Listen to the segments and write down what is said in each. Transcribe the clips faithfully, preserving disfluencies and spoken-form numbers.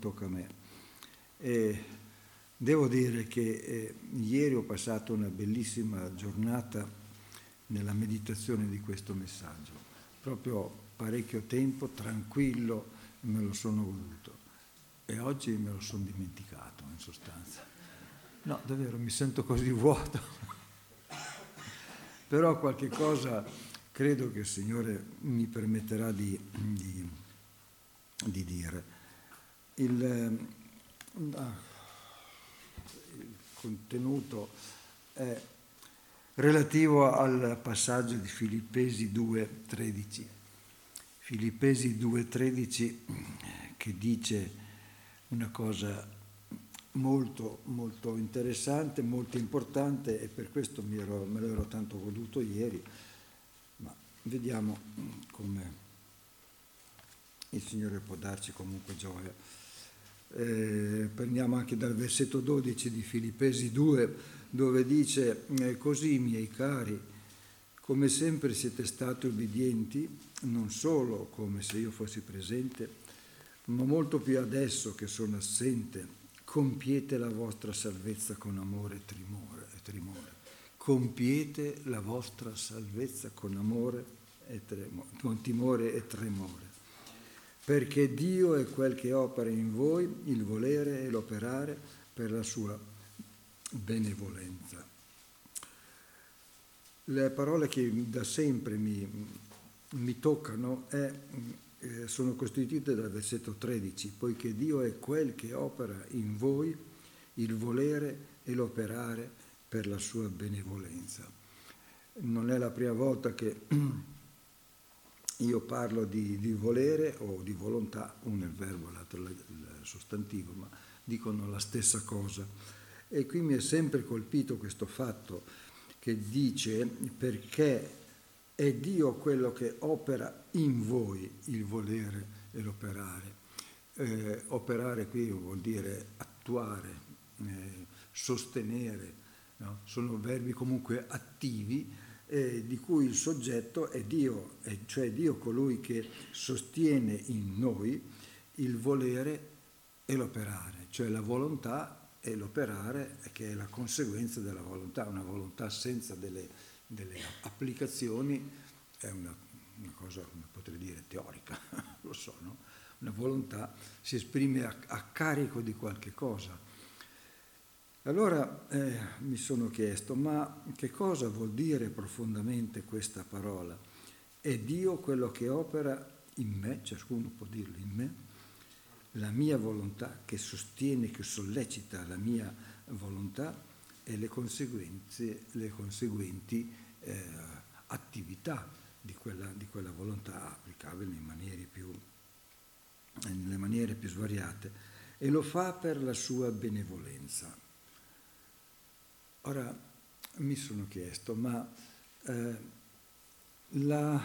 tocca a me. E devo dire che eh, ieri ho passato una bellissima giornata nella meditazione di questo messaggio, proprio parecchio tempo, tranquillo, me lo sono goduto e oggi me lo sono dimenticato in sostanza. No, davvero, mi sento così vuoto. Però qualche cosa credo che il Signore mi permetterà di, di, di dire. Il, il contenuto è relativo al passaggio di Filippesi due tredici. Filippesi due tredici che dice una cosa molto, molto interessante, molto importante, e per questo mi ero, me lo ero tanto goduto ieri, ma vediamo come il Signore può darci comunque gioia. Eh, prendiamo anche dal versetto dodici di Filippesi due, dove dice: eh, così, miei cari, come sempre siete stati obbedienti, non solo come se io fossi presente, ma molto più adesso che sono assente, compiete la vostra salvezza con amore e timore. E timore. Compiete la vostra salvezza con amore e tremore, con timore e tremore. Perché Dio è quel che opera in voi il volere e l'operare per la sua benevolenza. Le parole che da sempre mi, mi toccano è, eh, sono costituite dal versetto tredici, poiché Dio è quel che opera in voi il volere e l'operare per la sua benevolenza. Non è la prima volta che io parlo di, di volere o di volontà, uno è il verbo, l'altro è il sostantivo, ma dicono la stessa cosa. E qui mi è sempre colpito questo fatto che dice: perché è Dio quello che opera in voi il volere e l'operare. Eh, operare qui vuol dire attuare, eh, sostenere, no? Sono verbi comunque attivi, Eh, di cui il soggetto è Dio, è cioè Dio colui che sostiene in noi il volere e l'operare, cioè la volontà e l'operare che è la conseguenza della volontà. Una volontà senza delle, delle applicazioni è una, una cosa, come potrei dire, teorica, lo so, no? Una volontà si esprime a, a carico di qualche cosa. Allora eh, mi sono chiesto, ma che cosa vuol dire profondamente questa parola? È Dio quello che opera in me, ciascuno può dirlo in me, la mia volontà, che sostiene, che sollecita la mia volontà e le conseguenze, le conseguenti eh, attività di quella, di quella volontà applicabili in maniere più, nelle maniere più svariate, e lo fa per la sua benevolenza. Ora mi sono chiesto, ma eh, la,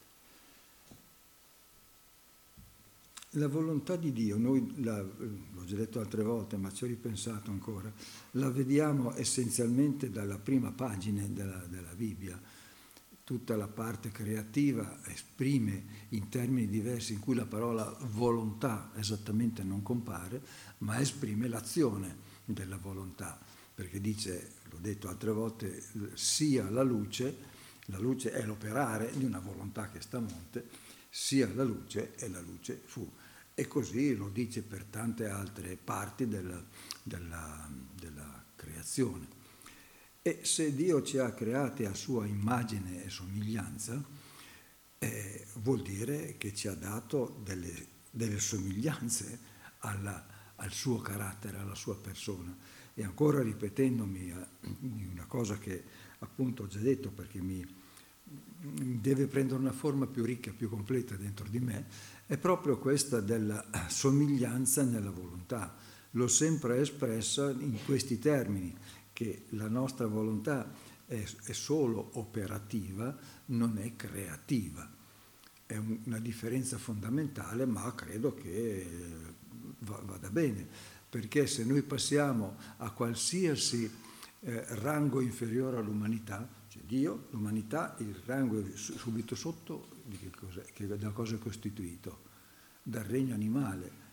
la volontà di Dio, noi la, l'ho già detto altre volte, ma ci ho ripensato ancora, la vediamo essenzialmente dalla prima pagina della, della Bibbia. Tutta la parte creativa esprime in termini diversi in cui la parola volontà esattamente non compare, ma esprime l'azione della volontà. Perché dice, l'ho detto altre volte, sia la luce, la luce è l'operare di una volontà che sta a monte, sia la luce e la luce fu. E così lo dice per tante altre parti della, della, della creazione. E se Dio ci ha creati a sua immagine e somiglianza, eh, vuol dire che ci ha dato delle, delle somiglianze alla, al suo carattere, alla sua persona. E ancora ripetendomi una cosa che appunto ho già detto, perché mi deve prendere una forma più ricca, più completa dentro di me, è proprio questa della somiglianza nella volontà. L'ho sempre espressa in questi termini, che la nostra volontà è, è solo operativa, non è creativa. È un, una differenza fondamentale, ma credo che va, vada bene. Perché se noi passiamo a qualsiasi eh, rango inferiore all'umanità, cioè Dio, l'umanità, il rango è subito sotto di che cosa, che da cosa è costituito? Dal regno animale,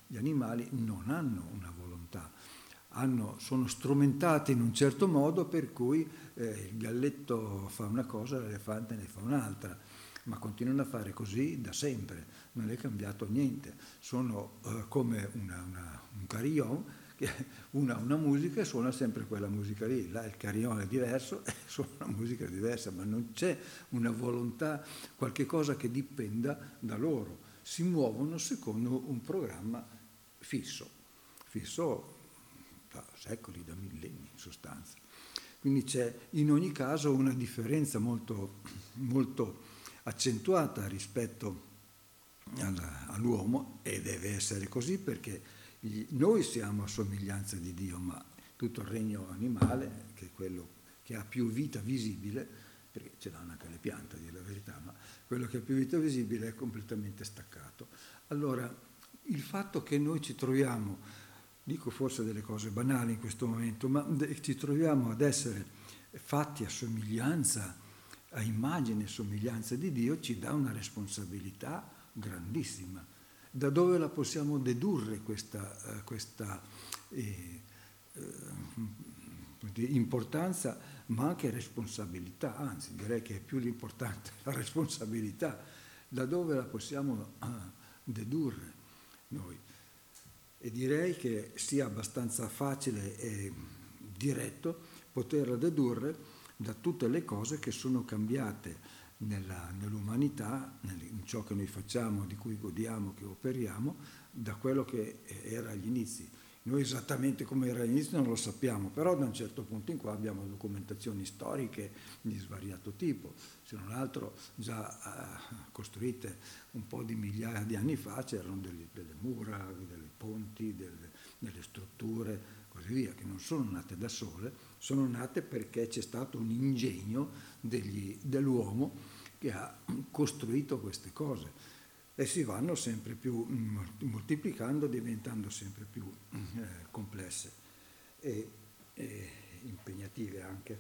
Gli animali non hanno una volontà, hanno, sono strumentati in un certo modo per cui eh, il galletto fa una cosa, l'elefante ne fa un'altra, ma continuano a fare così da sempre, non è cambiato niente. Sono eh, come una, una, un carillon, che una ha una musica e suona sempre quella musica lì, là il carillon è diverso e suona una musica diversa, ma non c'è una volontà, qualche cosa che dipenda da loro. Si muovono secondo un programma fisso, fisso da secoli, da millenni in sostanza. Quindi c'è in ogni caso una differenza molto, molto accentuata rispetto all'uomo, e deve essere così perché noi siamo a somiglianza di Dio, ma tutto il regno animale, che è quello che ha più vita visibile, perché ce l'hanno anche le piante a dire la verità, ma quello che ha più vita visibile è completamente staccato. Allora, il fatto che noi ci troviamo, dico forse delle cose banali in questo momento, ma ci troviamo ad essere fatti a somiglianza, a immagine e somiglianza di Dio, ci dà una responsabilità grandissima. Da dove la possiamo dedurre questa, uh, questa eh, eh, importanza, ma anche responsabilità, anzi direi che è più l'importante la responsabilità, da dove la possiamo uh, dedurre noi. E direi che sia abbastanza facile e diretto poterla dedurre da tutte le cose che sono cambiate Nella, nell'umanità, in ciò che noi facciamo, di cui godiamo, che operiamo, da quello che era agli inizi. Noi esattamente come era agli inizi non lo sappiamo, però da un certo punto in qua abbiamo documentazioni storiche di svariato tipo, se non altro già uh, costruite un po' di migliaia di anni fa, c'erano delle, delle mura, dei ponti, delle, delle strutture, così via, che non sono nate da sole, sono nate perché c'è stato un ingegno degli, dell'uomo che ha costruito queste cose e si vanno sempre più moltiplicando, diventando sempre più eh, complesse e, e impegnative anche.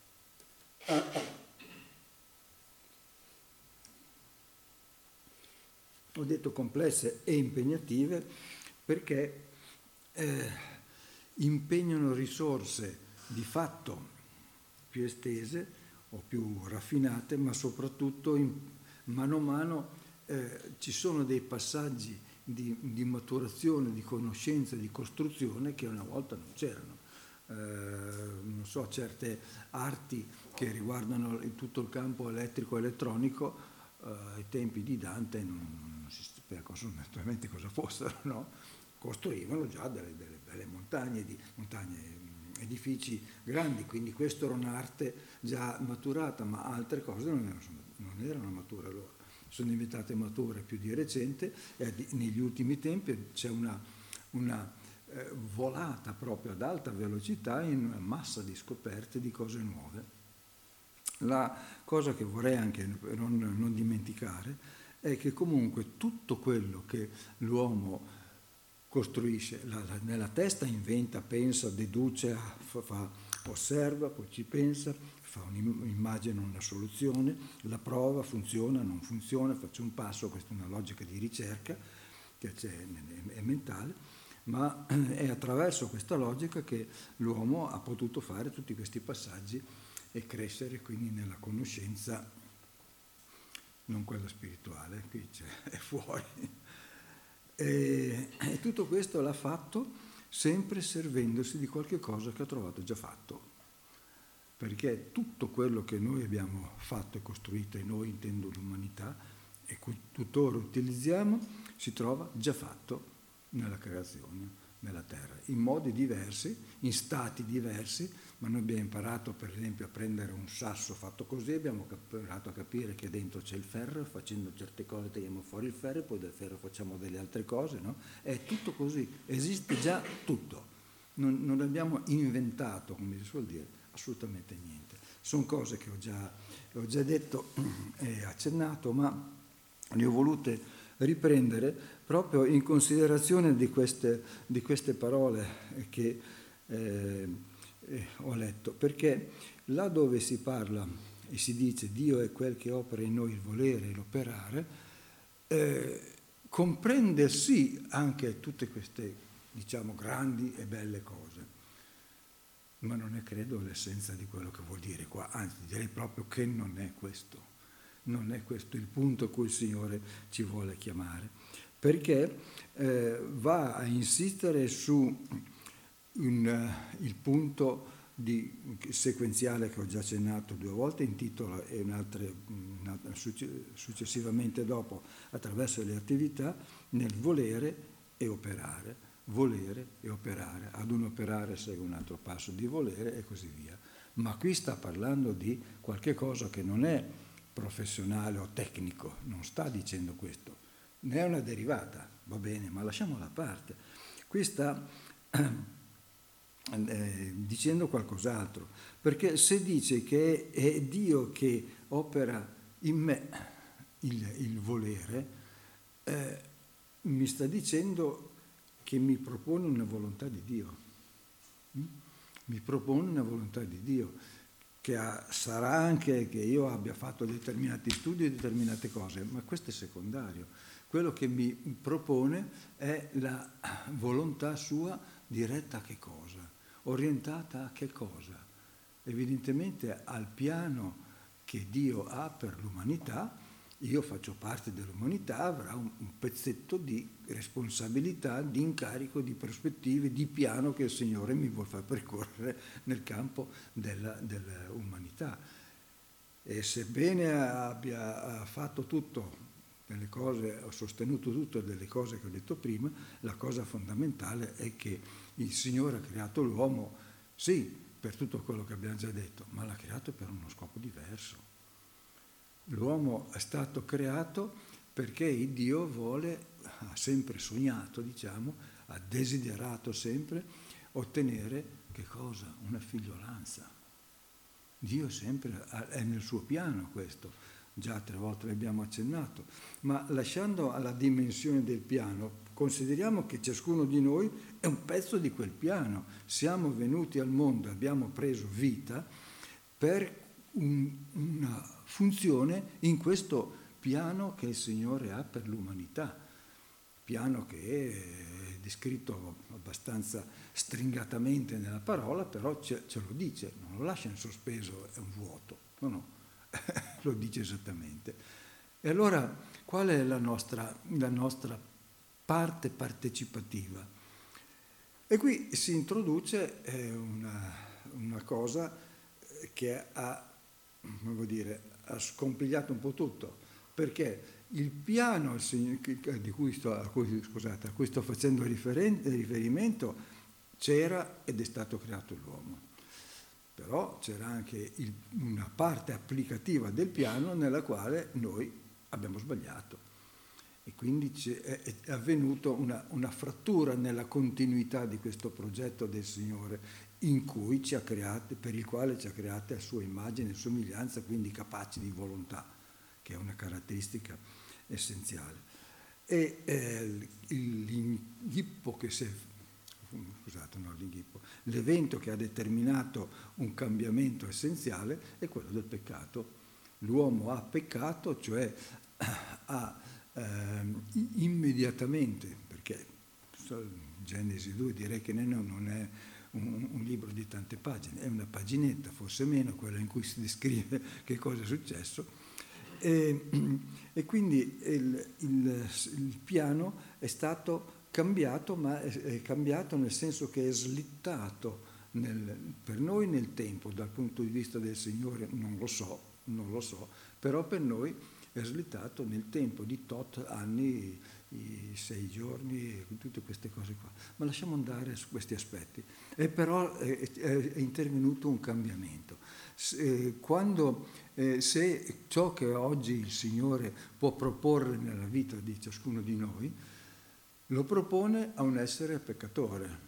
Ho detto complesse e impegnative perché eh, impegnano risorse di fatto più estese o più raffinate, ma soprattutto in, mano a mano eh, ci sono dei passaggi di, di maturazione, di conoscenza, di costruzione che una volta non c'erano. Eh, non so, certe arti che riguardano tutto il campo elettrico-elettronico eh, ai tempi di Dante non, non si sapeva cosa, naturalmente cosa fossero, no? Costruivano già delle, delle belle montagne, di, montagne, edifici grandi, quindi questa era un'arte già maturata, ma altre cose non erano, non erano mature allora, sono diventate mature più di recente e negli ultimi tempi c'è una, una eh, volata proprio ad alta velocità in una massa di scoperte di cose nuove. La cosa che vorrei anche non, non dimenticare è che comunque tutto quello che l'uomo costruisce, la, la, nella testa inventa, pensa, deduce, fa, fa, osserva, poi ci pensa, fa un'immagine, una soluzione, la prova, funziona, non funziona, faccio un passo, questa è una logica di ricerca che c'è, è mentale, ma è attraverso questa logica che l'uomo ha potuto fare tutti questi passaggi e crescere quindi nella conoscenza, non quella spirituale, qui c'è, è fuori. E, e tutto questo l'ha fatto sempre servendosi di qualche cosa che ha trovato già fatto, perché tutto quello che noi abbiamo fatto e costruito, e noi intendo l'umanità, e tuttora utilizziamo, si trova già fatto nella creazione, nella terra, in modi diversi, in stati diversi, ma noi abbiamo imparato per esempio a prendere un sasso fatto così, abbiamo imparato a capire che dentro c'è il ferro, facendo certe cose tiriamo fuori il ferro e poi dal ferro facciamo delle altre cose, no? È tutto così, esiste già tutto, non, non abbiamo inventato, come si suol dire, assolutamente niente. Sono cose che ho già, ho già detto e accennato, ma le ho volute riprendere proprio in considerazione di queste, di queste parole che eh, eh, ho letto, perché là dove si parla e si dice Dio è quel che opera in noi il volere e l'operare, eh, comprende sì anche tutte queste, diciamo, grandi e belle cose, ma non è credo l'essenza di quello che vuol dire qua, anzi direi proprio che non è questo, non è questo il punto a cui il Signore ci vuole chiamare, perché eh, va a insistere su un, uh, il punto di, sequenziale che ho già accennato due volte in titolo e un'altra, un'altra successivamente dopo attraverso le attività nel volere e operare, volere e operare, ad un operare segue un altro passo di volere e così via. Ma qui sta parlando di qualche cosa che non è professionale o tecnico, non sta dicendo questo, ne è una derivata, va bene, ma lasciamola a parte. Qui sta eh, dicendo qualcos'altro, perché se dice che è, è Dio che opera in me il, il volere, eh, mi sta dicendo che mi propone una volontà di Dio, mm? mi propone una volontà di Dio, che ha, sarà anche che io abbia fatto determinati studi e determinate cose, ma questo è secondario. Quello che mi propone è la volontà sua diretta a che cosa? Orientata a che cosa? Evidentemente al piano che Dio ha per l'umanità. Io faccio parte dell'umanità, avrà un, un pezzetto di responsabilità, di incarico, di prospettive, di piano che il Signore mi vuol far percorrere nel campo della, dell'umanità. E sebbene abbia fatto tutto delle cose, ho sostenuto tutte delle cose che ho detto prima, la cosa fondamentale è che il Signore ha creato l'uomo, sì, per tutto quello che abbiamo già detto, ma l'ha creato per uno scopo diverso. L'uomo è stato creato perché Dio vuole, ha sempre sognato, diciamo, ha desiderato sempre ottenere che cosa? Una figliolanza. Dio sempre è nel suo piano questo, già tre volte l'abbiamo accennato, ma lasciando alla dimensione del piano, consideriamo che ciascuno di noi è un pezzo di quel piano. Siamo venuti al mondo, abbiamo preso vita per un, una funzione in questo piano che il Signore ha per l'umanità, piano che è descritto abbastanza stringatamente nella parola, però ce, ce lo dice, non lo lascia in sospeso, è un vuoto, no, no, lo dice esattamente. E allora qual è la nostra, la nostra parte partecipativa? E qui si introduce eh, una, una cosa che ha, come vuol dire, ha scompigliato un po' tutto, perché il piano di cui sto, a cui, scusate, a cui sto facendo riferimento c'era ed è stato creato l'uomo, però c'era anche il, una parte applicativa del piano nella quale noi abbiamo sbagliato e quindi è, è avvenuta una, una frattura nella continuità di questo progetto del Signore in cui ci ha create, per il quale ci ha create a sua immagine e somiglianza, quindi capaci di volontà, che è una caratteristica essenziale. E eh, l'inghippo che si è, scusate, no, l'inghippo, l'evento che ha determinato un cambiamento essenziale è quello del peccato. L'uomo ha peccato, cioè ha eh, immediatamente, perché Genesi due direi che non è Un, un libro di tante pagine, è una paginetta, forse meno, quella in cui si descrive che cosa è successo, e, e quindi il, il, il piano è stato cambiato, ma è, è cambiato nel senso che è slittato nel, per noi nel tempo, dal punto di vista del Signore non lo so, non lo so, però per noi è slittato nel tempo di tot anni, i sei giorni, tutte queste cose qua. Ma lasciamo andare su questi aspetti. E però è, è intervenuto un cambiamento. Se, quando, eh, se ciò che oggi il Signore può proporre nella vita di ciascuno di noi, lo propone a un essere peccatore.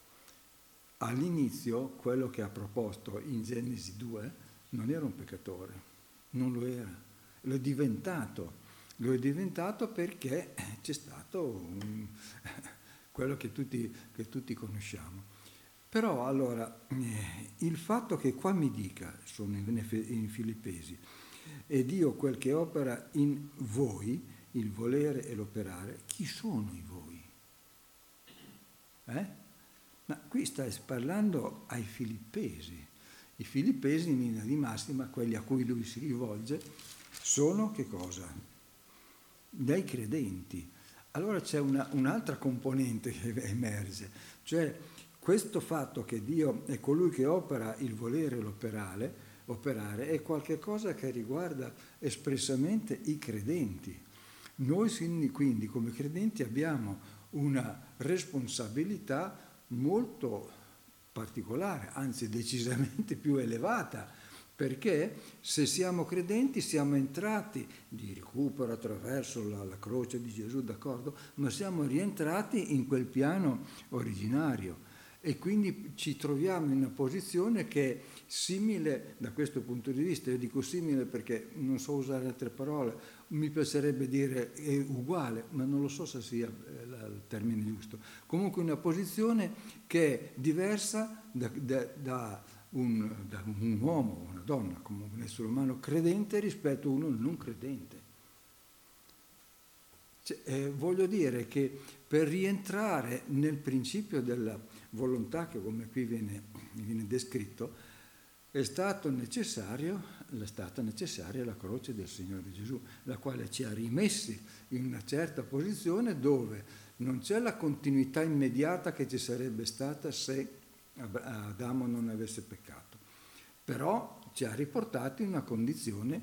All'inizio, quello che ha proposto in Genesi due non era un peccatore, non lo era, lo è diventato. Lo è diventato perché c'è stato un, quello che tutti, che tutti conosciamo. Però allora, eh, il fatto che qua mi dica, sono in, in Filippesi, e Dio quel che opera in voi, il volere e l'operare. Chi sono i voi? Eh? Ma qui sta parlando ai Filippesi. I Filippesi, in linea di massima, quelli a cui lui si rivolge, sono che cosa? Dei credenti. Allora c'è una, un'altra componente che emerge, cioè questo fatto che Dio è colui che opera il volere e l'operare, operare, è qualcosa che riguarda espressamente i credenti. Noi quindi come credenti abbiamo una responsabilità molto particolare, anzi decisamente più elevata, perché se siamo credenti siamo entrati di recupero attraverso la, la croce di Gesù, d'accordo, ma siamo rientrati in quel piano originario e quindi ci troviamo in una posizione che è simile da questo punto di vista. Io dico simile perché non so usare altre parole, mi piacerebbe dire è uguale, ma non lo so se sia il termine giusto. Comunque una posizione che è diversa da, da, da, un, da un uomo, una donna, comunque un essere umano credente rispetto a uno non credente. Cioè, eh, voglio dire che per rientrare nel principio della volontà, che come qui viene, viene descritto, è stato necessario, è stata necessaria la croce del Signore Gesù, la quale ci ha rimessi in una certa posizione dove non c'è la continuità immediata che ci sarebbe stata se Adamo non avesse peccato, però ci ha riportati in una condizione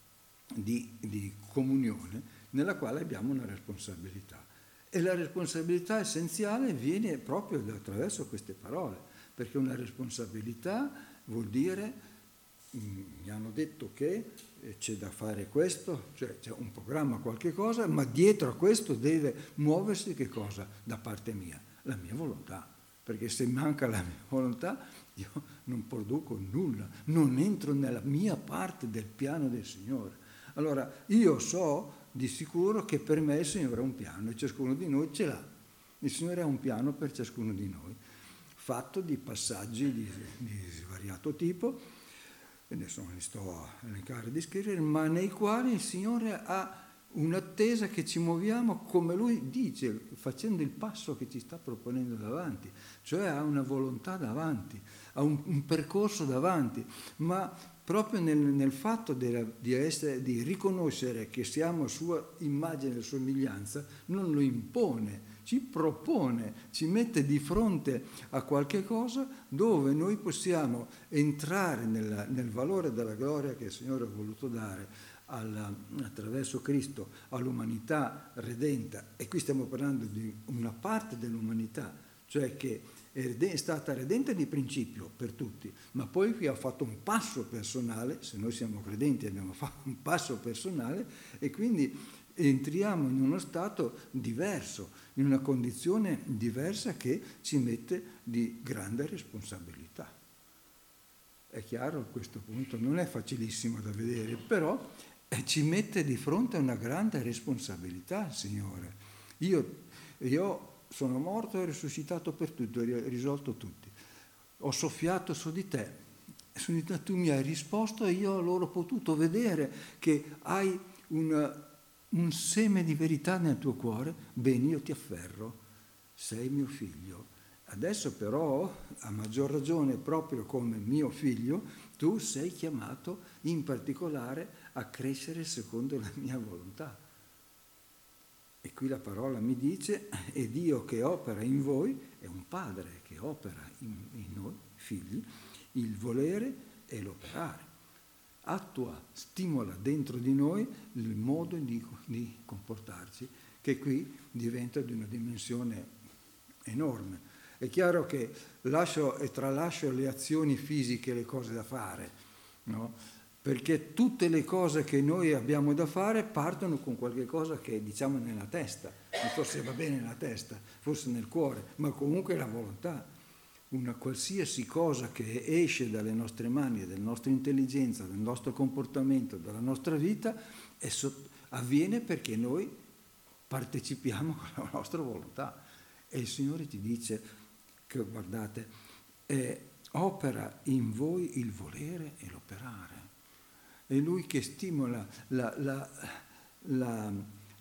di, di comunione nella quale abbiamo una responsabilità. E la responsabilità essenziale viene proprio attraverso queste parole, perché una responsabilità vuol dire, mi hanno detto che c'è da fare questo, cioè c'è un programma, qualche cosa, ma dietro a questo deve muoversi che cosa? Da parte mia, la mia volontà, perché se manca la mia volontà io non produco nulla, non entro nella mia parte del piano del Signore. Allora io so di sicuro che per me il Signore ha un piano e ciascuno di noi ce l'ha. Il Signore ha un piano per ciascuno di noi, fatto di passaggi di, di svariato tipo, adesso non li sto a elencare e descrivere, ma nei quali il Signore ha un'attesa che ci muoviamo come Lui dice, facendo il passo che ci sta proponendo davanti, cioè ha una volontà davanti, ha un, un percorso davanti, ma proprio nel, nel fatto della, di, essere, di riconoscere che siamo a sua immagine e somiglianza, non lo impone, ci propone, ci mette di fronte a qualche cosa dove noi possiamo entrare nella, nel valore della gloria che il Signore ha voluto dare alla, attraverso Cristo all'umanità redenta. E qui stiamo parlando di una parte dell'umanità, cioè che è stata redenta di principio per tutti, ma poi qui ha fatto un passo personale, se noi siamo credenti abbiamo fatto un passo personale e quindi entriamo in uno stato diverso, in una condizione diversa che ci mette di grande responsabilità. È chiaro a questo punto, non è facilissimo da vedere, però ci mette di fronte a una grande responsabilità, Signore. Io, io sono morto e risuscitato per tutti, ho risolto tutti. Ho soffiato su di te, su di te tu mi hai risposto e io ho allora potuto vedere che hai un, un seme di verità nel tuo cuore. Bene, io ti afferro, sei mio figlio. Adesso però, a maggior ragione, proprio come mio figlio, tu sei chiamato in particolare a crescere secondo la mia volontà. E qui la parola mi dice, è Dio che opera in voi, è un padre che opera in, in noi, figli, il volere e l'operare. Attua, stimola dentro di noi il modo di, di comportarci, che qui diventa di una dimensione enorme. È chiaro che lascio e tralascio le azioni fisiche, le cose da fare, no? Perché tutte le cose che noi abbiamo da fare partono con qualche cosa che diciamo nella testa, non so se va bene nella testa, forse nel cuore, ma comunque è la volontà. Una qualsiasi cosa che esce dalle nostre mani, dalla nostra intelligenza, dal nostro comportamento, dalla nostra vita, è sott- avviene perché noi partecipiamo con la nostra volontà. E il Signore ti dice che, guardate, eh, opera in voi il volere e l'operare. È Lui che stimola la, la, la,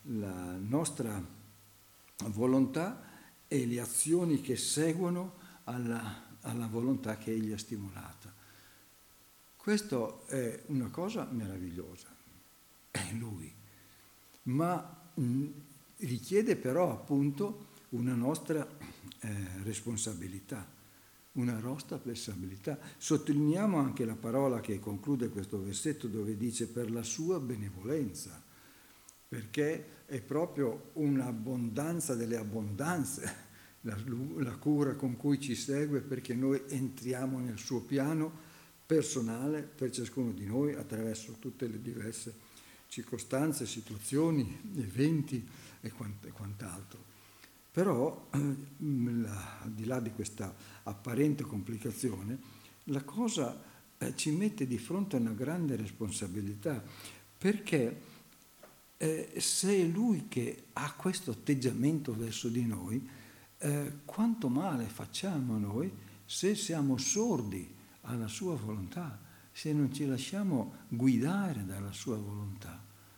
la nostra volontà e le azioni che seguono alla, alla volontà che egli ha stimolata. Questo è una cosa meravigliosa, è lui, ma mh, richiede però appunto una nostra eh, responsabilità, una nostra responsabilità. Sottolineiamo anche la parola che conclude questo versetto, dove dice per la sua benevolenza, perché è proprio un'abbondanza delle abbondanze la, la cura con cui ci segue, perché noi entriamo nel suo piano personale per ciascuno di noi attraverso tutte le diverse circostanze, situazioni, eventi e, quant- e quant'altro. Però, eh, la, al di là di questa apparente complicazione, la cosa eh, ci mette di fronte a una grande responsabilità, perché eh, se è lui che ha questo atteggiamento verso di noi, eh, quanto male facciamo noi se siamo sordi alla sua volontà, se non ci lasciamo guidare dalla sua volontà.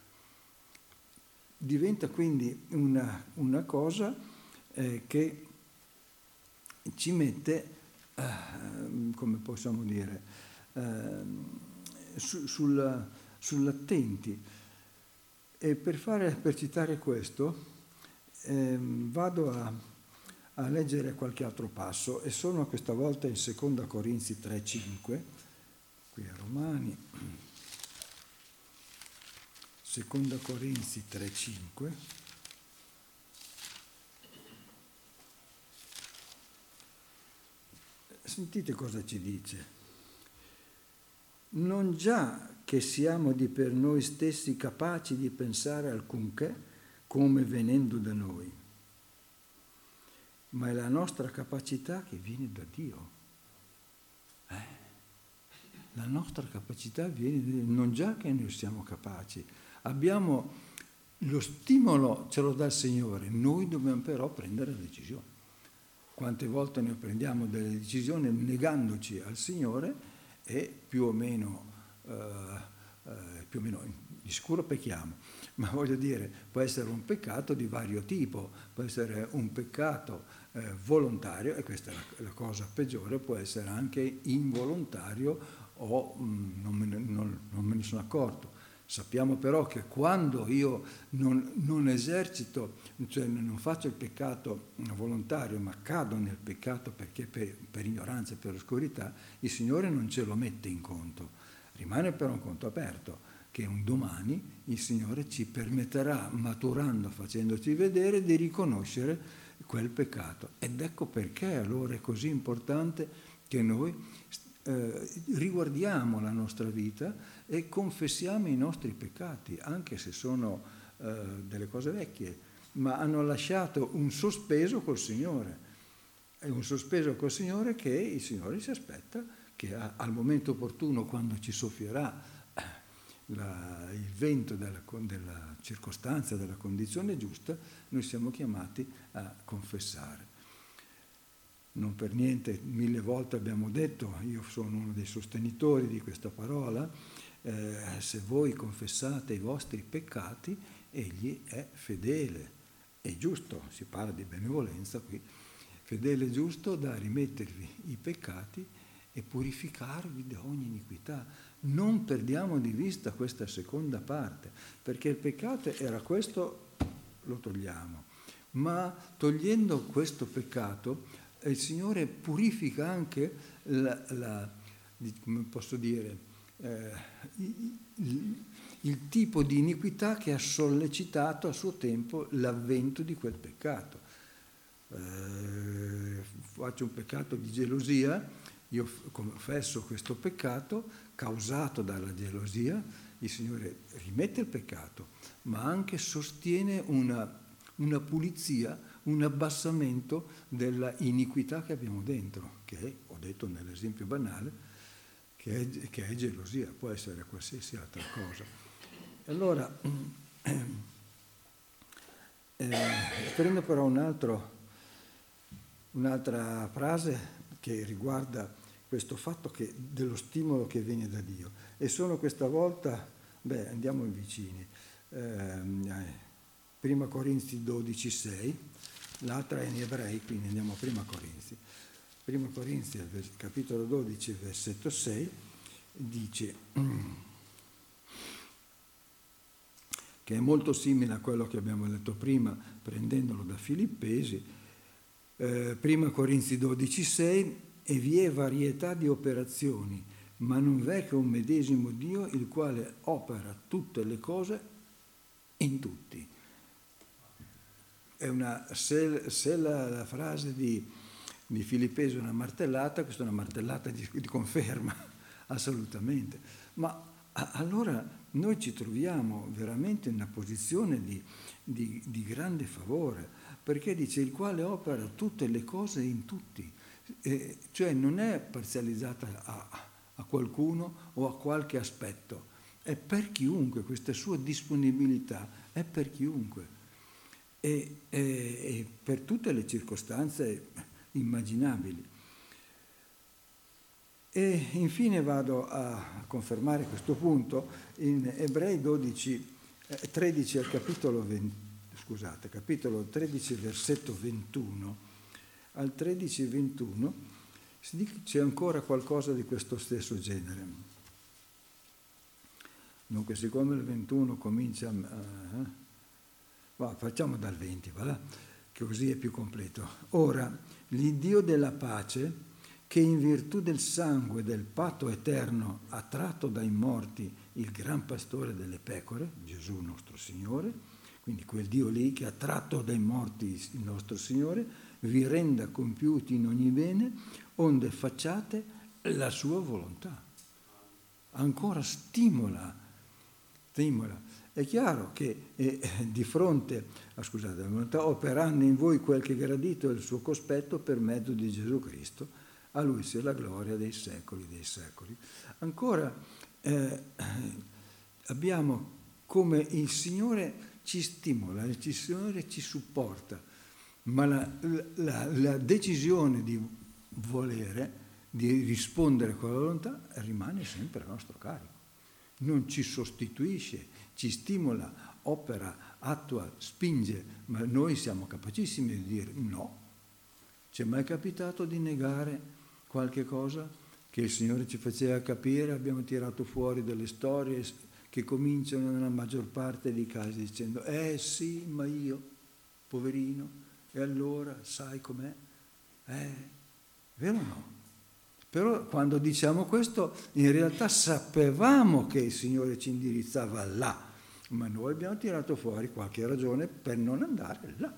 Diventa quindi una, una cosa eh, che ci mette, eh, come possiamo dire, eh, su, sul, sull'attenti. E per, fare, per citare questo eh, vado a, a leggere qualche altro passo, e sono questa volta in seconda Corinzi tre cinque, qui a Romani, seconda Corinzi tre cinque, sentite cosa ci dice. Non già che siamo di per noi stessi capaci di pensare alcunché come venendo da noi, ma è la nostra capacità che viene da Dio. Eh? La nostra capacità viene da Dio, non già che noi siamo capaci. Abbiamo lo stimolo, ce lo dà il Signore, noi dobbiamo però prendere la decisione. Quante volte noi prendiamo delle decisioni negandoci al Signore e più o meno, eh, eh, più o meno di sicuro pecchiamo, ma voglio dire, può essere un peccato di vario tipo, può essere un peccato eh, volontario, e questa è la, la cosa peggiore, può essere anche involontario o mh, non, me ne, non, non me ne sono accorto. Sappiamo però che quando io non, non esercito, cioè non faccio il peccato volontario, ma cado nel peccato perché per, per ignoranza e per oscurità, il Signore non ce lo mette in conto. Rimane però un conto aperto, che un domani il Signore ci permetterà, maturando, facendoci vedere, di riconoscere quel peccato. Ed ecco perché allora è così importante che noi eh, riguardiamo la nostra vita e confessiamo i nostri peccati, anche se sono eh, delle cose vecchie, ma hanno lasciato un sospeso col Signore. È un sospeso col Signore che il Signore si aspetta che a, al momento opportuno, quando ci soffierà la, il vento della, della circostanza, della condizione giusta, noi siamo chiamati a confessare. Non per niente, mille volte abbiamo detto, io sono uno dei sostenitori di questa parola, eh, se voi confessate i vostri peccati, egli è fedele e giusto, si parla di benevolenza qui, fedele e giusto da rimettervi i peccati e purificarvi da ogni iniquità. Non perdiamo di vista questa seconda parte, perché il peccato era questo, lo togliamo, ma togliendo questo peccato il Signore purifica anche la, la, come posso dire, eh, il, il tipo di iniquità che ha sollecitato a suo tempo l'avvento di quel peccato. Eh, faccio un peccato di gelosia, io confesso questo peccato causato dalla gelosia, il Signore rimette il peccato, ma anche sostiene una, una pulizia, un abbassamento della iniquità che abbiamo dentro, che è, ho detto nell'esempio banale, che è, che è gelosia, può essere qualsiasi altra cosa. Allora, eh, prendo però un altro, un'altra frase che riguarda questo fatto che, dello stimolo che viene da Dio, e sono questa volta, beh, andiamo vicini, eh, Prima Corinzi dodici sei, l'altra è in Ebrei, quindi andiamo a Prima Corinzi. Prima Corinzi, capitolo dodici, versetto sei, dice che è molto simile a quello che abbiamo letto prima, prendendolo da Filippesi. Eh, Prima Corinzi dodici sei, e vi è varietà di operazioni, ma non v'è che un medesimo Dio, il quale opera tutte le cose in tutti. È una, se, se la, la frase di, di Filippesi è una martellata, questa è una martellata di, di conferma, assolutamente. Ma a, allora noi ci troviamo veramente in una posizione di, di, di grande favore, perché dice il quale opera tutte le cose in tutti, eh, cioè non è parzializzata a, a qualcuno o a qualche aspetto, è per chiunque, questa sua disponibilità è per chiunque. E, e, e per tutte le circostanze immaginabili. E infine vado a confermare questo punto in Ebrei dodici, tredici al capitolo venti, scusate, capitolo tredici versetto ventuno. Al tredici ventuno si dice c'è ancora qualcosa di questo stesso genere. Dunque, siccome il ventuno comincia a... Va, facciamo dal venti, va? Che così è più completo. Ora, l'Iddio della pace, che in virtù del sangue del patto eterno ha tratto dai morti il gran pastore delle pecore, Gesù nostro Signore, quindi quel Dio lì che ha tratto dai morti il nostro Signore, vi renda compiuti in ogni bene, onde facciate la sua volontà. Ancora stimola, stimola. È chiaro che eh, di fronte, ah, scusate, operando in voi quel che è gradito è il suo cospetto per mezzo di Gesù Cristo, a Lui sia la gloria dei secoli dei secoli. Ancora eh, abbiamo come il Signore ci stimola, il Signore ci supporta, ma la, la, la decisione di volere, di rispondere con la volontà, rimane sempre a nostro carico. Non ci sostituisce, ci stimola, opera, attua, spinge, ma noi siamo capacissimi di dire no. Ci è mai capitato di negare qualche cosa che il Signore ci faceva capire? Abbiamo tirato fuori delle storie che cominciano nella maggior parte dei casi dicendo eh sì, ma io, poverino, e allora sai com'è? Eh, vero o no? Però quando diciamo questo, in realtà sapevamo che il Signore ci indirizzava là, ma noi abbiamo tirato fuori qualche ragione per non andare là.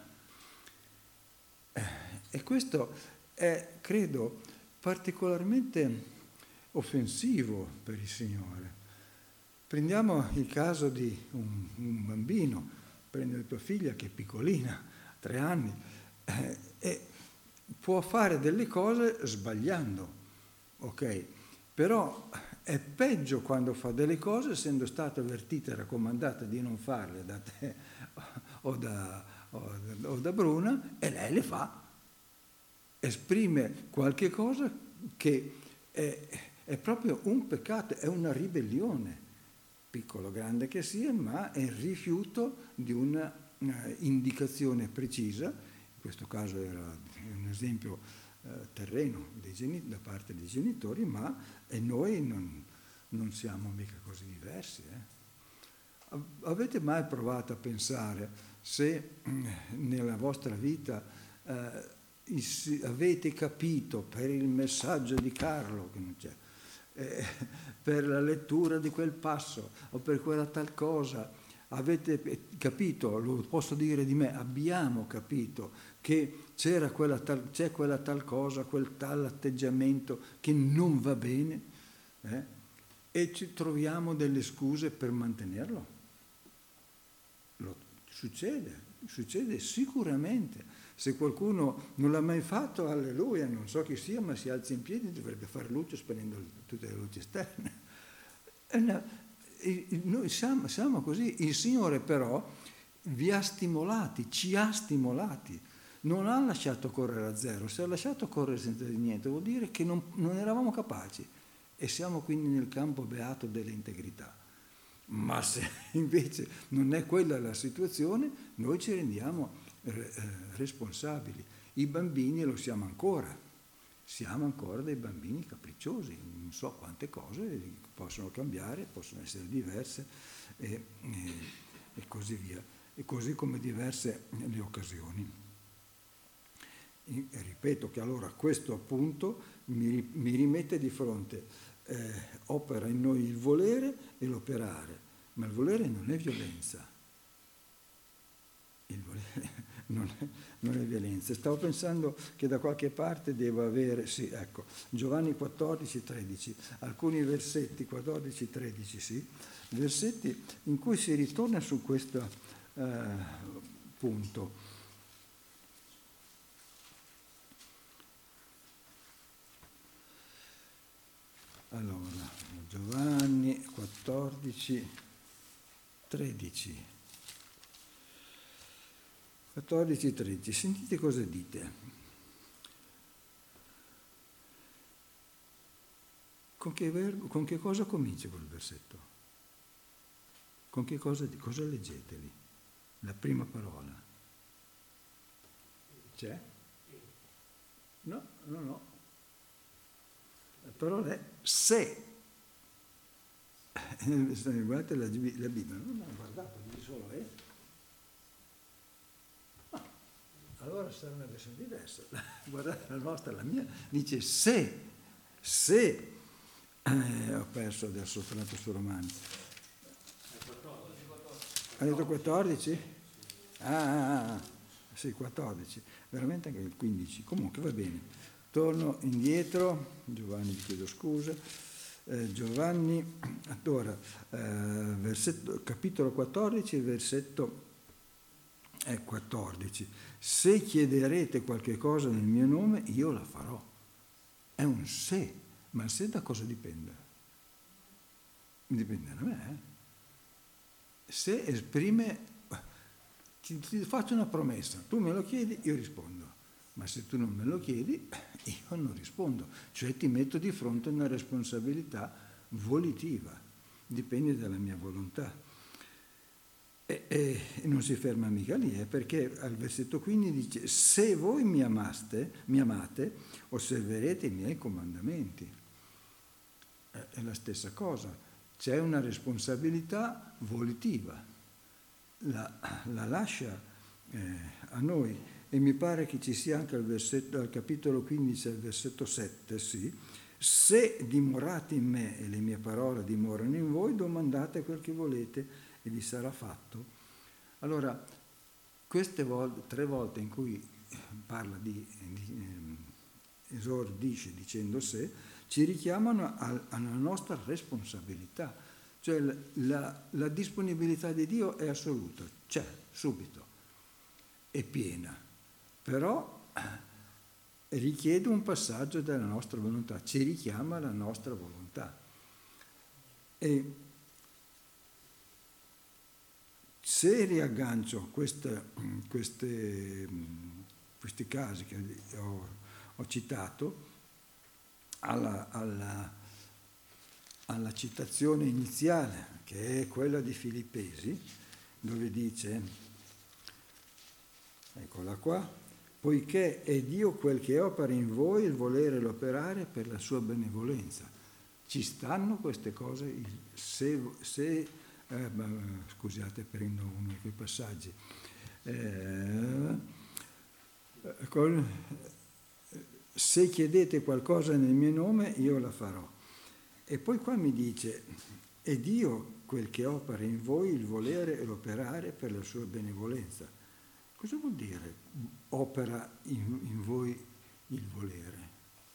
E questo è, credo, particolarmente offensivo per il Signore. Prendiamo il caso di un, un bambino, prendo la tua figlia che è piccolina, tre anni, eh, e può fare delle cose sbagliando. Ok, però è peggio quando fa delle cose essendo stata avvertita e raccomandata di non farle da te o da, o da, o da Bruna, e lei le fa. Esprime qualche cosa che è, è proprio un peccato, è una ribellione, piccolo o grande che sia, ma è il rifiuto di una, una indicazione precisa. In questo caso era un esempio terreno dei geni- da parte dei genitori, ma e noi non, non siamo mica così diversi. Eh? Avete mai provato a pensare se nella vostra vita eh, avete capito per il messaggio di Carlo, che non c'è, eh, per la lettura di quel passo o per quella tal cosa, avete capito, lo posso dire di me, abbiamo capito che c'era quella tal, c'è quella tal cosa, quel tal atteggiamento che non va bene, eh? E ci troviamo delle scuse per mantenerlo. Lo, succede, succede sicuramente. Se qualcuno non l'ha mai fatto, alleluia, non so chi sia, ma si alza in piedi, dovrebbe fare luce spegnendo tutte le luci esterne. Una, noi siamo, siamo così. Il Signore però vi ha stimolati, ci ha stimolati. Non ha lasciato correre a zero, se ha lasciato correre senza di niente vuol dire che non, non eravamo capaci, e siamo quindi nel campo beato dell'integrità. Ma se invece non è quella la situazione, noi ci rendiamo eh, responsabili. I bambini lo siamo ancora, siamo ancora dei bambini capricciosi, non so quante cose possono cambiare, possono essere diverse e, e, e così via, e così come diverse le occasioni. E ripeto che allora questo appunto mi, mi rimette di fronte, eh, opera in noi il volere e l'operare, ma il volere non è violenza, il volere non è, non è violenza. Stavo pensando che da qualche parte devo avere, sì, ecco, Giovanni quattordici tredici, alcuni versetti, quattordici tredici, sì, versetti in cui si ritorna su questo eh, punto. Allora, Giovanni quattordici tredici. quattordici tredici, sentite cosa dite. Con che, verbo, con che cosa comincia quel versetto? Con che cosa, cosa leggete lì? La prima parola. C'è? No, no, no. La parola è se. Guardate la, la Bibbia, non ho guardato, dice solo è. Ah, allora sarà una versione diversa. Guardate la nostra, la mia, dice se, se, eh, ho perso adesso, ho tornato su Romani. Ha detto quattordici? Ah, ah, ah, sì, quattordici, veramente anche il quindici, comunque va bene. Torno indietro, Giovanni, vi chiedo scusa, eh, Giovanni, allora, eh, versetto, capitolo quattordici, versetto eh, quattordici. Se chiederete qualche cosa nel mio nome, io la farò. È un se, ma il se da cosa dipende? Dipende da me, eh? Se esprime, ti, ti faccio una promessa, tu me lo chiedi, io rispondo. Ma se tu non me lo chiedi, io non rispondo. Cioè ti metto di fronte a una responsabilità volitiva, dipende dalla mia volontà. E, e, e non si ferma mica lì, eh, perché al versetto quindici dice: se voi mi amaste, mi amate, osserverete i miei comandamenti. Eh, è la stessa cosa, c'è una responsabilità volitiva, la, la lascia eh, a noi. E mi pare che ci sia anche al, versetto, al capitolo quindici, al versetto sette, sì. Se dimorate in me e le mie parole dimorano in voi, domandate quel che volete e vi sarà fatto. Allora, queste volte, tre volte in cui parla di, di eh, esordisce dicendo se, ci richiamano al, alla nostra responsabilità. Cioè la, la, la disponibilità di Dio è assoluta, c'è, subito, è piena. Però richiede un passaggio della nostra volontà, ci richiama alla nostra volontà. E se riaggancio queste, queste, questi casi che ho, ho citato alla, alla, alla citazione iniziale, che è quella di Filippesi, dove dice, eccola qua, poiché è Dio quel che opera in voi il volere e l'operare per la sua benevolenza. Ci stanno queste cose, se, se eh, scusate, prendo uno di quei passaggi, eh, con, se chiedete qualcosa nel mio nome io la farò. E poi qua mi dice, è Dio quel che opera in voi il volere e l'operare per la sua benevolenza. Cosa vuol dire opera in, in voi il volere?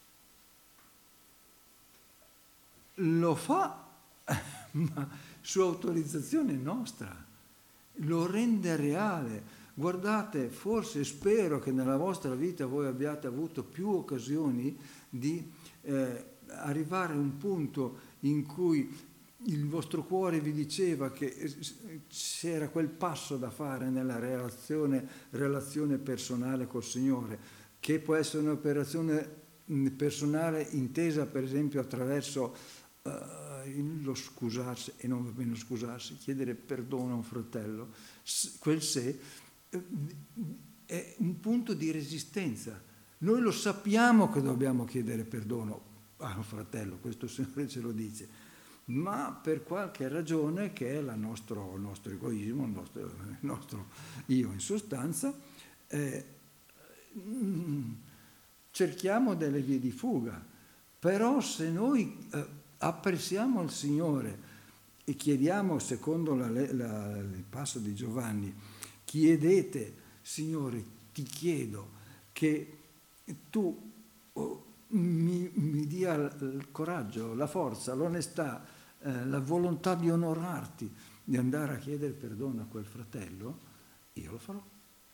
Lo fa, ma su autorizzazione nostra, lo rende reale. Guardate, forse spero che nella vostra vita voi abbiate avuto più occasioni di eh, arrivare a un punto in cui il vostro cuore vi diceva che c'era quel passo da fare nella relazione, relazione personale col Signore, che può essere un'operazione personale intesa per esempio attraverso uh, lo scusarsi, e non va bene scusarsi, chiedere perdono a un fratello, quel se uh, è un punto di resistenza. Noi lo sappiamo che dobbiamo chiedere perdono a un fratello, questo il Signore ce lo dice, ma per qualche ragione che è la nostro, il nostro egoismo, il nostro, il nostro io in sostanza, eh, cerchiamo delle vie di fuga. Però se noi eh, apprezziamo il Signore e chiediamo, secondo la, la, il passo di Giovanni, chiedete, Signore, ti chiedo che tu oh, mi, mi dia il coraggio, la forza, l'onestà, eh, la volontà di onorarti, di andare a chiedere perdono a quel fratello, io lo farò.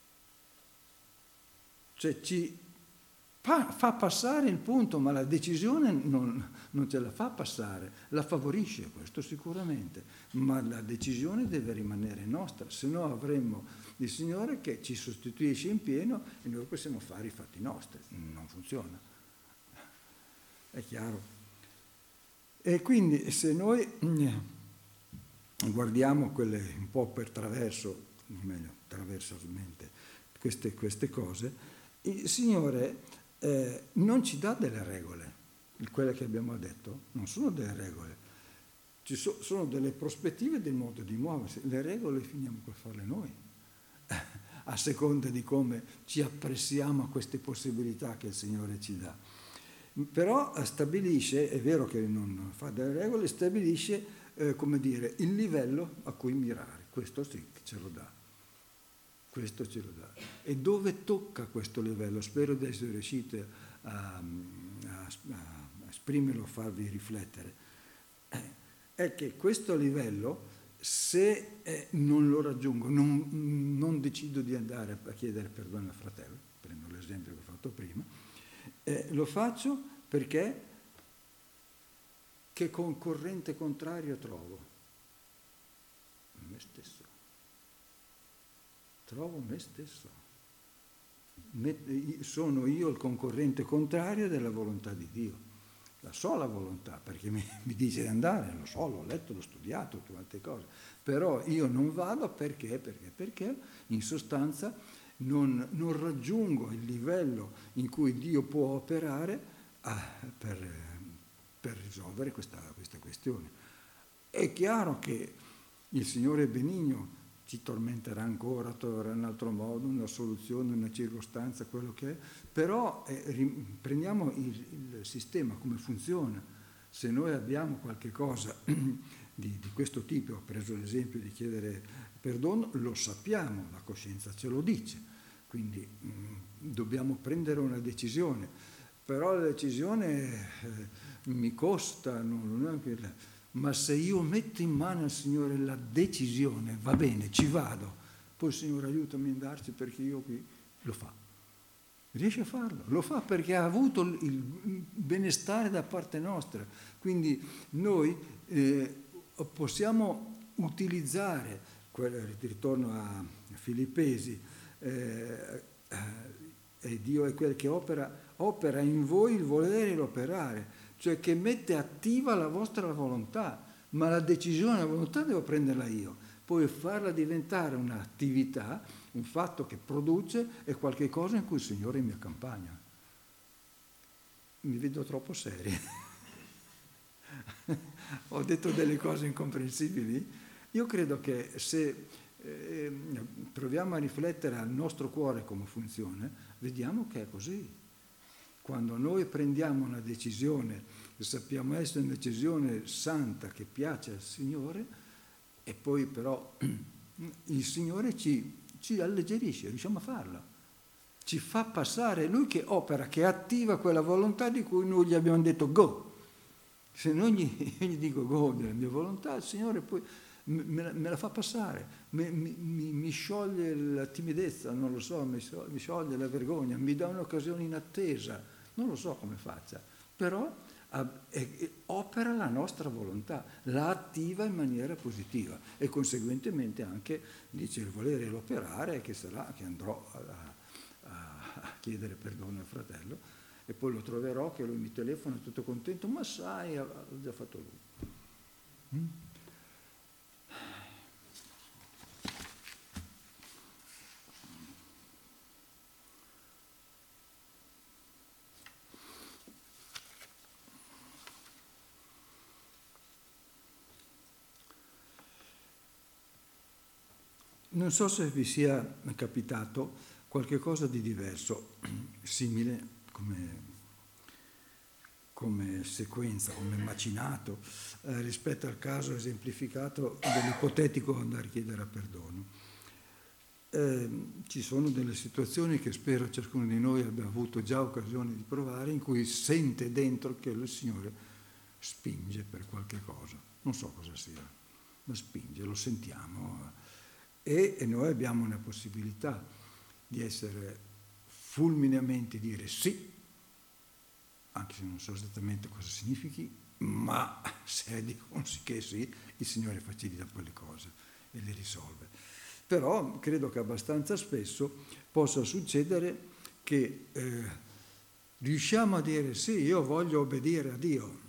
Cioè ci fa, fa passare il punto, ma la decisione non, non ce la fa passare, la favorisce, questo sicuramente, ma la decisione deve rimanere nostra, se no avremmo il Signore che ci sostituisce in pieno e noi possiamo fare i fatti nostri, non funziona. È chiaro? E quindi se noi guardiamo quelle un po' per traverso, meglio, traversalmente, queste, queste cose, il Signore eh, non ci dà delle regole, quelle che abbiamo detto, non sono delle regole, ci so, sono delle prospettive del modo di muoversi, le regole finiamo per farle noi, a seconda di come ci appressiamo a queste possibilità che il Signore ci dà. Però stabilisce, è vero che non fa delle regole, stabilisce, eh, come dire, il livello a cui mirare. Questo sì, ce lo dà. Questo ce lo dà. E dove tocca questo livello? Spero di essere riusciti a, a, a esprimerlo, a farvi riflettere. Eh, è che questo livello, se eh, non lo raggiungo, non, non decido di andare a chiedere perdono al fratello, prendo l'esempio che ho fatto prima, Eh, lo faccio perché che concorrente contrario trovo? Me stesso. Trovo me stesso. Me, sono io il concorrente contrario della volontà di Dio. La so la volontà, perché mi, mi dice di andare, lo so, l'ho letto, l'ho studiato, tante cose. Però io non vado perché, perché, perché in sostanza Non, non raggiungo il livello in cui Dio può operare ah, per, per risolvere questa, questa questione. È chiaro che il Signore è benigno, ci tormenterà ancora, troverà un altro modo, una soluzione, una circostanza, quello che è, però eh, prendiamo il, il sistema, come funziona. Se noi abbiamo qualche cosa di, di questo tipo, ho preso l'esempio di chiedere perdono, lo sappiamo, la coscienza ce lo dice, quindi mh, dobbiamo prendere una decisione, però la decisione eh, mi costa, non, non è che la, ma se io metto in mano al Signore la decisione, va bene, ci vado, poi il Signore aiutami ad andarci perché io qui, lo fa, riesce a farlo, lo fa perché ha avuto il benestare da parte nostra, quindi noi eh, possiamo utilizzare, ritorno a Filippesi, eh, eh, Dio è quel che opera, opera in voi il volere e l'operare, cioè che mette attiva la vostra volontà, ma la decisione, la volontà devo prenderla io, poi farla diventare un'attività, un fatto che produce è qualche cosa in cui il Signore mi accompagna. Mi vedo troppo serio. Ho detto delle cose incomprensibili? Io credo che se eh, proviamo a riflettere al nostro cuore come funziona, vediamo che è così. Quando noi prendiamo una decisione, e sappiamo essere una decisione santa che piace al Signore, e poi però il Signore ci, ci alleggerisce, riusciamo a farla. Ci fa passare, lui che opera, che attiva quella volontà di cui noi gli abbiamo detto go. Se non gli, gli dico go della mia volontà, il Signore poi me la, me la fa passare, mi, mi, mi scioglie la timidezza, non lo so, mi scioglie, mi scioglie la vergogna, mi dà un'occasione inattesa, non lo so come faccia, però a, eh, opera la nostra volontà, la attiva in maniera positiva e conseguentemente anche dice il volere e l'operare che sarà che andrò a, a, a chiedere perdono al fratello e poi lo troverò che lui mi telefona tutto contento, ma sai, l'ha già fatto lui. Mm? Non so se vi sia capitato qualche cosa di diverso, simile come, come sequenza, come macinato, eh, rispetto al caso esemplificato dell'ipotetico andare a chiedere perdono. Eh, ci sono delle situazioni che spero ciascuno di noi abbia avuto già occasione di provare, in cui sente dentro che il Signore spinge per qualche cosa. Non so cosa sia, ma spinge, lo sentiamo. E, e noi abbiamo una possibilità di essere fulmineamente dire sì, anche se non so esattamente cosa significhi, ma se dicono sì che sì, il Signore facilita poi le cose e le risolve. Però credo che abbastanza spesso possa succedere che eh, riusciamo a dire sì, io voglio obbedire a Dio,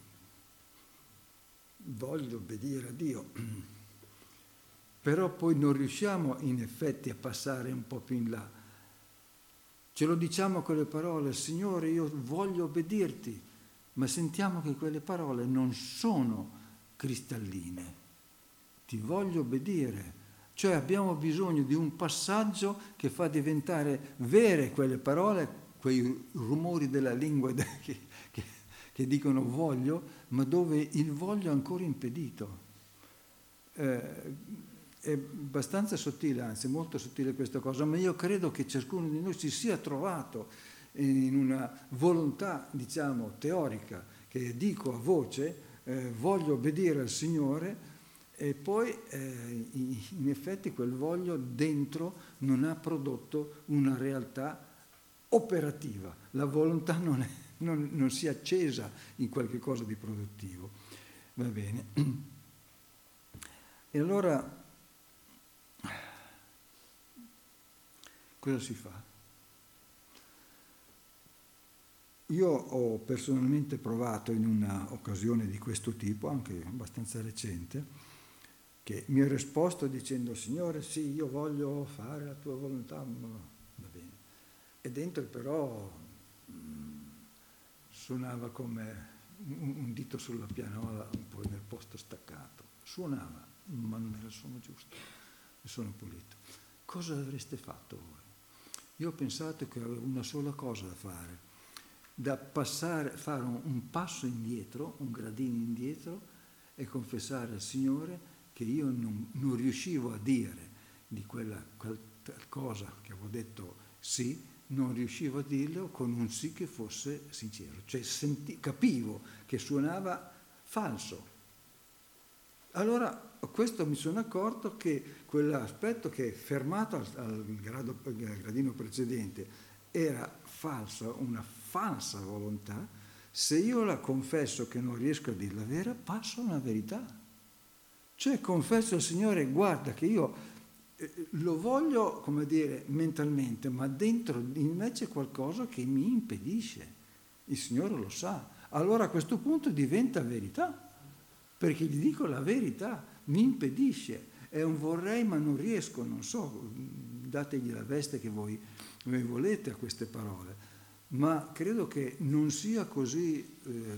voglio obbedire a Dio, però poi non riusciamo in effetti a passare un po' più in là. Ce lo diciamo con le parole, Signore, io voglio obbedirti, ma sentiamo che quelle parole non sono cristalline. Ti voglio obbedire. Cioè abbiamo bisogno di un passaggio che fa diventare vere quelle parole, quei rumori della lingua che, che, che dicono voglio, ma dove il voglio è ancora impedito. Eh, È abbastanza sottile, anzi molto sottile questa cosa, ma io credo che ciascuno di noi si sia trovato in una volontà, diciamo, teorica, che dico a voce, eh, voglio obbedire al Signore, e poi eh, in effetti quel voglio dentro non ha prodotto una realtà operativa, la volontà non, è, non, non si è accesa in qualche cosa di produttivo. Va bene. E allora cosa si fa? Io ho personalmente provato in una occasione di questo tipo, anche abbastanza recente, che mi ha risposto dicendo Signore sì, io voglio fare la tua volontà, ma va bene. E dentro però mh, suonava come un, un dito sulla pianola, un po' nel posto staccato. Suonava, ma non era il suono giusto, mi sono pulito. Cosa avreste fatto voi? Io ho pensato che avevo una sola cosa da fare, da passare, fare un, un passo indietro, un gradino indietro e confessare al Signore che io non, non riuscivo a dire di quella, quella cosa che avevo detto sì, non riuscivo a dirlo con un sì che fosse sincero. Cioè senti, capivo che suonava falso. Allora a questo mi sono accorto che quell'aspetto che fermato al, al, grado, al gradino precedente era falsa, una falsa volontà, se io la confesso che non riesco a dirla vera, passo a una verità. Cioè confesso al Signore, guarda che io eh, lo voglio, come dire, mentalmente, ma dentro in me c'è qualcosa che mi impedisce. Il Signore lo sa. Allora a questo punto diventa verità. Perché gli dico la verità, mi impedisce, è un vorrei ma non riesco, non so, dategli la veste che voi, voi volete a queste parole, ma credo che non sia così, eh,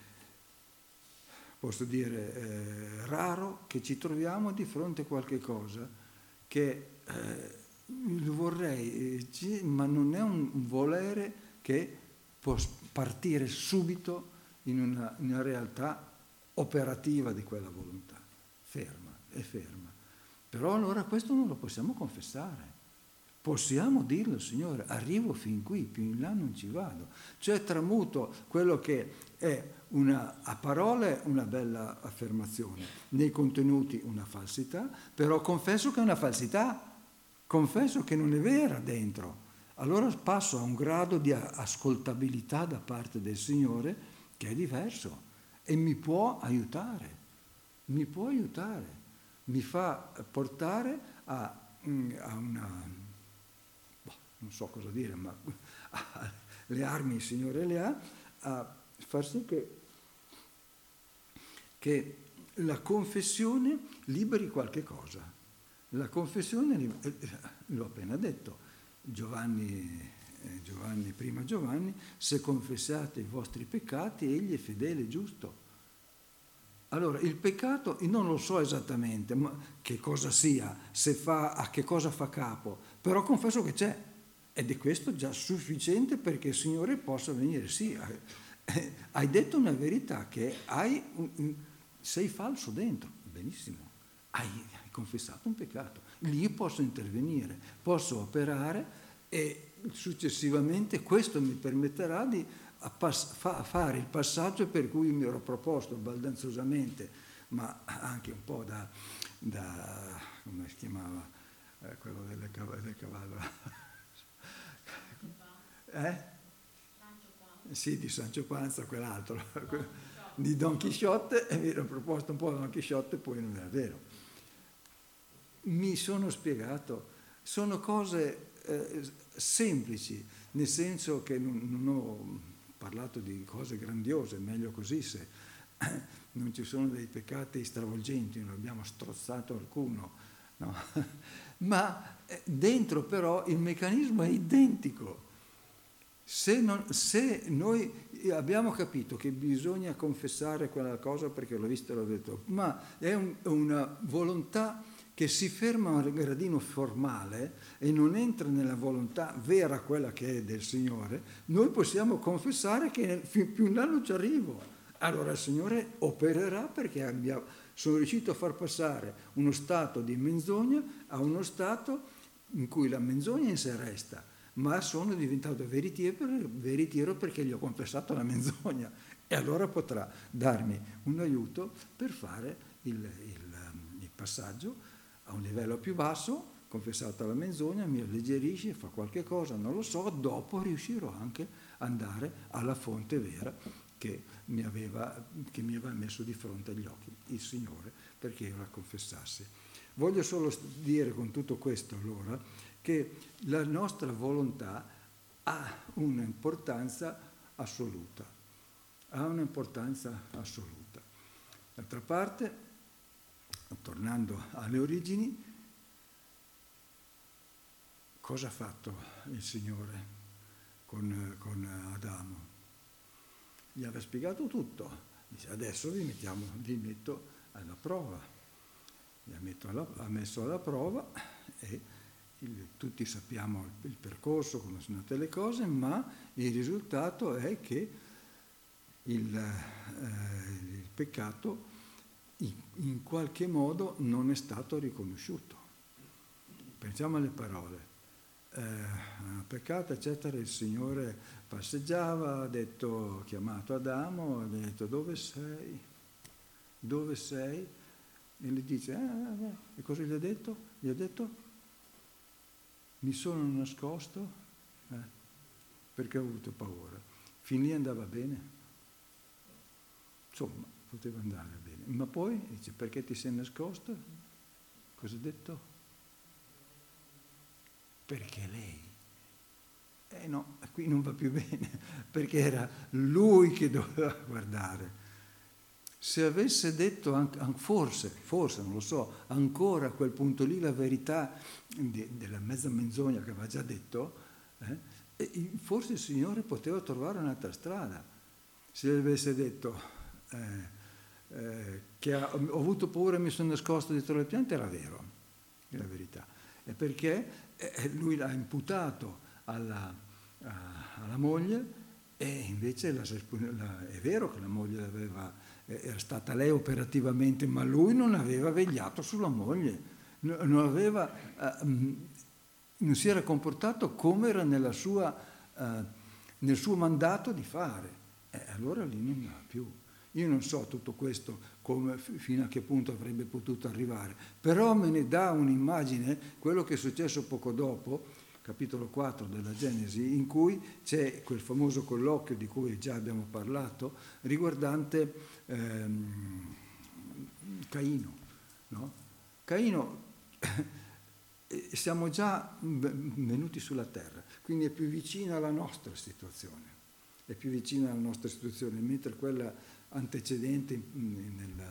posso dire, eh, raro che ci troviamo di fronte a qualche cosa che eh, vorrei, eh, ma non è un volere che può partire subito in una, in una realtà operativa di quella volontà, ferma, è ferma. Però allora questo non lo possiamo confessare. Possiamo dirlo, Signore, arrivo fin qui, più in là non ci vado. Cioè tramuto quello che è una, a parole una bella affermazione, nei contenuti una falsità, però confesso che è una falsità, confesso che non è vera dentro. Allora passo a un grado di ascoltabilità da parte del Signore che è diverso. E mi può aiutare, mi può aiutare, mi fa portare a, a una, boh, non so cosa dire, ma a le armi il Signore le ha, a far sì che, che la confessione liberi qualche cosa. La confessione, l'ho appena detto, Giovanni, eh, Giovanni, prima Giovanni, se confessate i vostri peccati, egli è fedele e giusto. Allora, il peccato, io non lo so esattamente ma che cosa sia, se fa, a che cosa fa capo, però confesso che c'è, ed è questo già sufficiente perché il Signore possa venire. Sì, eh, hai detto una verità, che hai un, sei falso dentro, benissimo, hai, hai confessato un peccato, lì posso intervenire, posso operare e successivamente questo mi permetterà di a, pass- fa- a fare il passaggio per cui mi ero proposto baldanzosamente, ma anche un po' da, da come si chiamava, eh, quello delle cav- del cavallo, eh? Sì, di Sancho Panza, quell'altro, di Don Chisciotte, e mi ero proposto un po' Don Chisciotte, poi non era vero. Mi sono spiegato, sono cose eh, semplici, nel senso che non, non ho parlato di cose grandiose, meglio così se non ci sono dei peccati stravolgenti, non abbiamo strozzato alcuno, no? Ma dentro però il meccanismo è identico. Se, non, se noi abbiamo capito che bisogna confessare quella cosa perché l'ho visto e l'ho detto, ma è un, una volontà che si ferma a un gradino formale e non entra nella volontà vera, quella che è del Signore, noi possiamo confessare che più in là non ci arrivo. Allora il Signore opererà perché abbiamo, sono riuscito a far passare uno stato di menzogna a uno stato in cui la menzogna in sé resta, ma sono diventato veritiero, veritiero perché gli ho confessato la menzogna e allora potrà darmi un aiuto per fare il, il, il passaggio a un livello più basso, confessata la menzogna, mi alleggerisce, fa qualche cosa, non lo so, dopo riuscirò anche ad andare alla fonte vera che mi aveva, che mi aveva messo di fronte agli occhi, il Signore, perché io la confessassi. Voglio solo dire con tutto questo allora che la nostra volontà ha un'importanza assoluta, ha un'importanza assoluta. D'altra parte, tornando alle origini, cosa ha fatto il Signore con, con Adamo? Gli aveva spiegato tutto, dice adesso vi, mettiamo, vi metto alla prova, vi ha, metto alla, ha messo alla prova e il, tutti sappiamo il, il percorso, come sono andate le cose, ma il risultato è che il, eh, il peccato in, in qualche modo non è stato riconosciuto. Pensiamo alle parole. Eh, peccato, eccetera, il Signore passeggiava, ha detto, ha chiamato Adamo, ha detto dove sei? Dove sei? E gli dice, ah, ah, e cosa gli ha detto? Gli ha detto, mi sono nascosto eh, perché ho avuto paura. Fin lì andava bene. Insomma, poteva andare bene. Ma poi dice, perché ti sei nascosto? Cosa ha detto? Perché lei. Eh no, qui non va più bene, perché era lui che doveva guardare. Se avesse detto, anche, forse, forse, non lo so, ancora a quel punto lì la verità di, della mezza menzogna che aveva già detto, eh, forse il Signore poteva trovare un'altra strada. Se avesse detto eh, eh, che ha, ho avuto paura e mi sono nascosto dietro le piante, era vero, è la verità. E perché eh, lui l'ha imputato alla, a, alla moglie e invece la, la, è vero che la moglie aveva, era stata lei operativamente, ma lui non aveva vegliato sulla moglie, non, aveva, eh, non si era comportato come era nella sua, eh, nel suo mandato di fare. E allora lì non va più. Io non so tutto questo come, fino a che punto avrebbe potuto arrivare, però me ne dà un'immagine quello che è successo poco dopo, capitolo quattro della Genesi, in cui c'è quel famoso colloquio di cui già abbiamo parlato, riguardante ehm, Caino. No? Caino e siamo già venuti sulla terra, quindi è più vicina alla nostra situazione, è più vicina alla nostra situazione, mentre quella antecedente nel,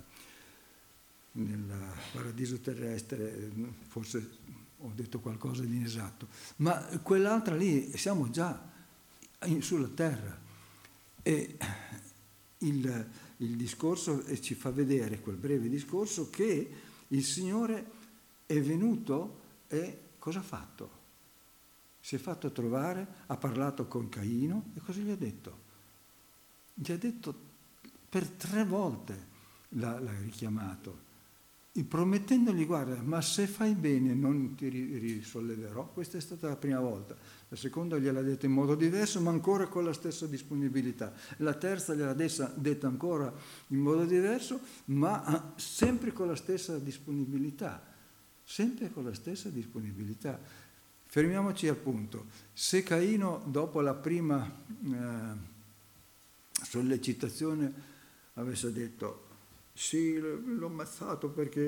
nel paradiso terrestre, forse ho detto qualcosa di inesatto, ma quell'altra lì siamo già in, sulla terra. E il, il discorso ci fa vedere, quel breve discorso, che il Signore è venuto e cosa ha fatto? Si è fatto trovare, ha parlato con Caino e cosa gli ha detto? Gli ha detto per tre volte, l'ha, l'ha richiamato, promettendogli: guarda, ma se fai bene non ti risolleverò. Questa è stata la prima volta. La seconda gliel'ha detta in modo diverso, ma ancora con la stessa disponibilità. La terza gliel'ha detta ancora in modo diverso, ma sempre con la stessa disponibilità. Sempre con la stessa disponibilità. Fermiamoci al punto. Se Caino, dopo la prima eh, sollecitazione, avesse detto: sì, l'ho ammazzato perché...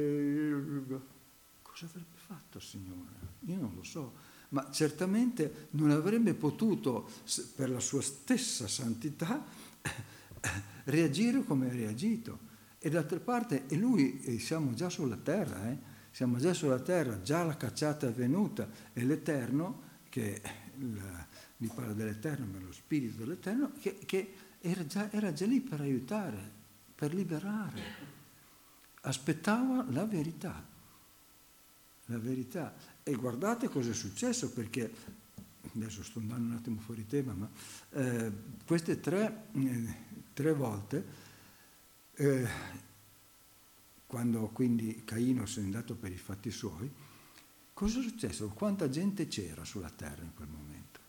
cosa avrebbe fatto il Signore? Io non lo so, ma certamente non avrebbe potuto, per la sua stessa santità, reagire come ha reagito. E d'altra parte, e lui, e siamo già sulla terra, eh? siamo già sulla terra, già la cacciata è avvenuta, e l'Eterno, che la, mi parla dell'Eterno, ma lo Spirito dell'Eterno, che, che era, già, era già lì per aiutare, per liberare, aspettava la verità, la verità. E guardate cosa è successo, perché, adesso sto andando un attimo fuori tema, ma eh, queste tre, eh, tre volte, eh, quando quindi Caino se n'è andato per i fatti suoi, cosa è successo? Quanta gente c'era sulla terra in quel momento?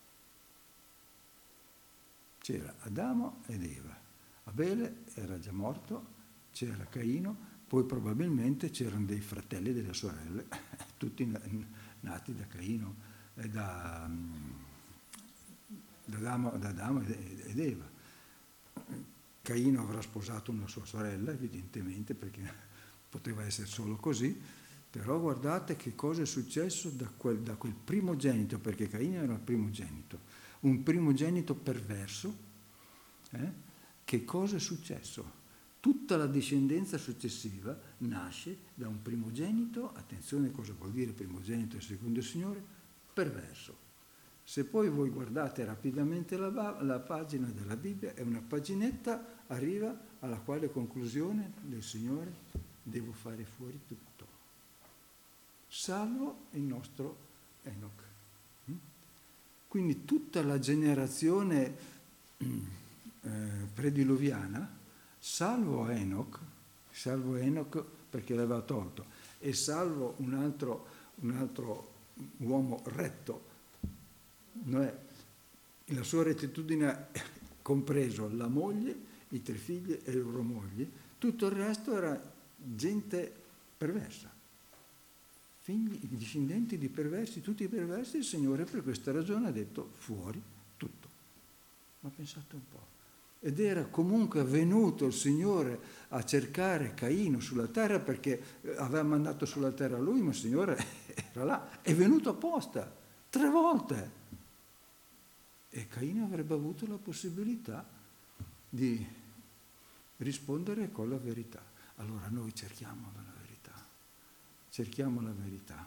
C'era Adamo ed Eva. Abele era già morto, c'era Caino, poi probabilmente c'erano dei fratelli e delle sorelle, tutti nati da Caino, da, da, Adamo, da Adamo ed Eva. Caino avrà sposato una sua sorella, evidentemente, perché poteva essere solo così, però guardate che cosa è successo da quel, da quel primogenito, perché Caino era il primogenito, un primogenito perverso, eh? Che cosa è successo? Tutta la discendenza successiva nasce da un primogenito, attenzione cosa vuol dire primogenito secondo il Signore, perverso. Se poi voi guardate rapidamente la, la pagina della Bibbia, è una paginetta, arriva alla quale conclusione del Signore: devo fare fuori tutto, salvo il nostro Enoch. Quindi tutta la generazione eh, prediluviana, salvo Enoch, salvo Enoch perché l'aveva tolto, e salvo un altro, un altro uomo retto, Noè, la sua rettitudine ha compreso la moglie, i tre figli e le loro mogli, tutto il resto era gente perversa, figli, discendenti di perversi, tutti perversi. Il Signore per questa ragione ha detto: fuori tutto. Ma pensate un po'. Ed era comunque venuto il Signore a cercare Caino sulla terra, perché aveva mandato sulla terra lui, ma il Signore era là, è venuto apposta, tre volte. E Caino avrebbe avuto la possibilità di rispondere con la verità. Allora noi cerchiamo la verità, cerchiamo la verità.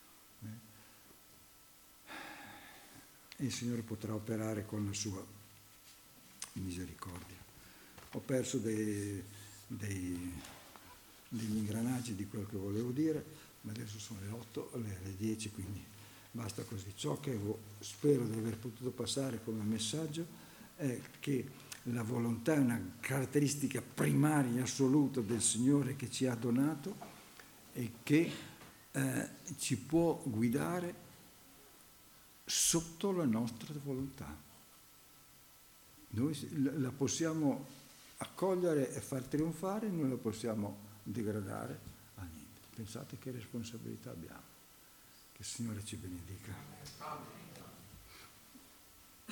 E il Signore potrà operare con la sua misericordia. Ho perso dei, dei, degli ingranaggi di quello che volevo dire, ma adesso sono le otto, le, le dieci, quindi basta così. Ciò che spero di aver potuto passare come messaggio è che la volontà è una caratteristica primaria, assoluta del Signore che ci ha donato e che eh, ci può guidare sotto la nostra volontà. Noi la possiamo accogliere e far trionfare, noi la possiamo degradare a niente. Pensate che responsabilità abbiamo. Che il Signore ci benedica.